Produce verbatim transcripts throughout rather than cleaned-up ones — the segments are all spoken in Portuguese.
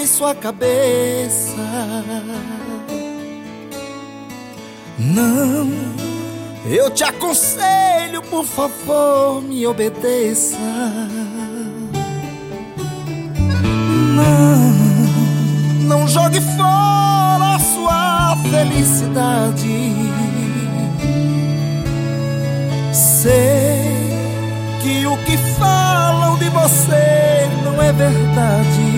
em sua cabeça. Não, eu te aconselho, por favor, me obedeça. Não, não jogue fora a sua felicidade. Sei que o que falam de você não é verdade.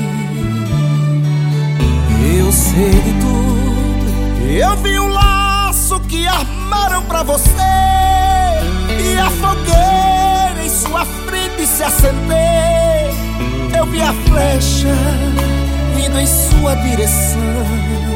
Eu sei de tudo. Eu vi um laço que armaram pra você, e a fogueira em sua frente se acender. Eu vi a flecha vindo em sua direção,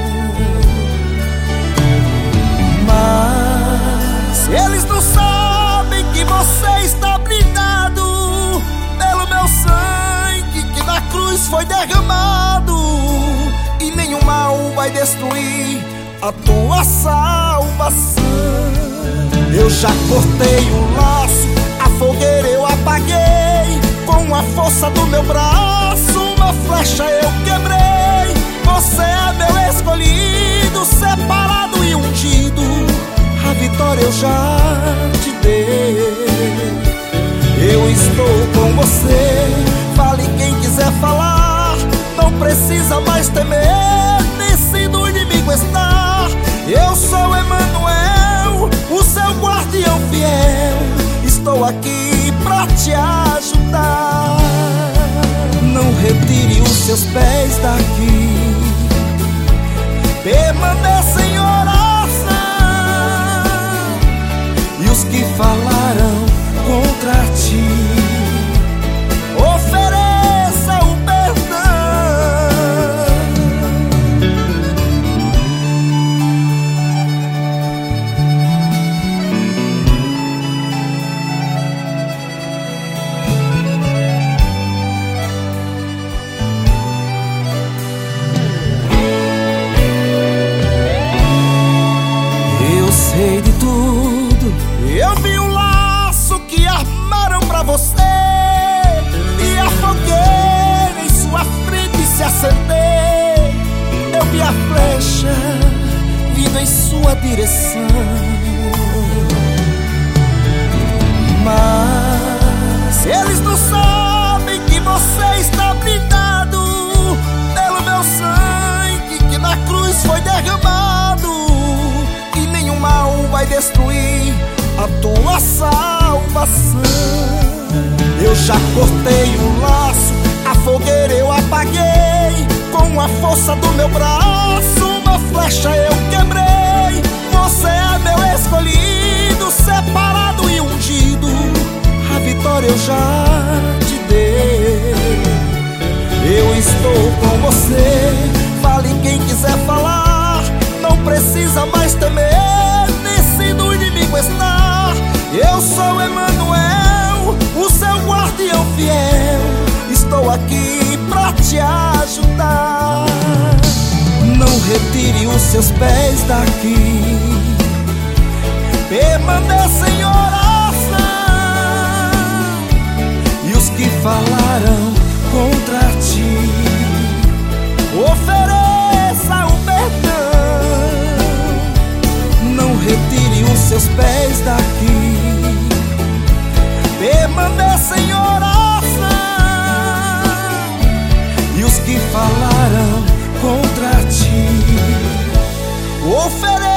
mas eles não sabem que você está blindado pelo meu sangue que na cruz foi derramado, e nenhum mal vai destruir a tua salvação. Eu já cortei o laço, a fogueira eu apaguei, com a força do meu braço uma flecha eu quebrei. Você é meu escolhido, separado e ungido, a vitória eu já te dei. Eu estou com você, fale quem quiser falar, não precisa mais temer, nesse do inimigo está. Eu sou Emanuel, o seu guardião fiel, estou aqui pra te ajudar. Não retire os seus pés daqui, permaneça em oração, e os que falaram contra ti, ofereça o perdão. Eu sei de tudo. Eu vi um laço que armaram pra você, e a fogueira em sua frente se acender. Eu vi a flecha vindo em sua direção, mas eles não sabem que você está blindado pelo meu sangue que na cruz foi derramado, e nenhum mal vai destruir a tua salvação. Eu já cortei o laço, a fogueira eu apaguei, com a força do meu braço uma flecha eu quebrei. Você é meu escolhido, separado e ungido, a vitória eu já te dei. Eu estou com você, fale quem quiser falar, não precisa mais temer, nesse do inimigo está. Eu sou Emanuel, o seu guardião fiel, estou aqui pra te ajudar. Não retire os seus pés daqui, permaneça em oração, e os que falaram contra ti, ofereça o perdão. Não retire os seus pés daqui, permaneça em oração, e os que falaram contra ti, ofereça